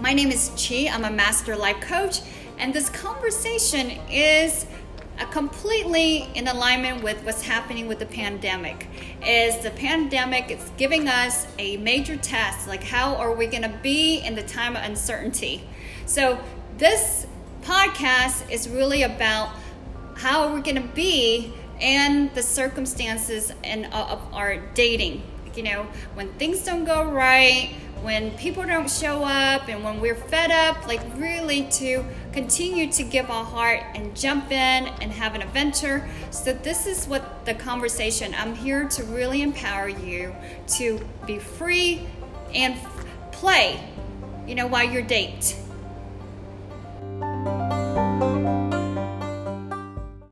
My name is Chi. I'm a master life coach, and this conversation is completely in alignment with what's happening with the pandemic. The pandemic is giving us a major test, like how are we going to be in the time of uncertainty? So this podcast is really about how we're going to be and the circumstances of our dating. You know, when things don't go right, when people don't show up, and when we're fed up, like really to continue to give our heart and jump in and have an adventure. So this is what the conversation, I'm here to really empower you to be free and play, while you date.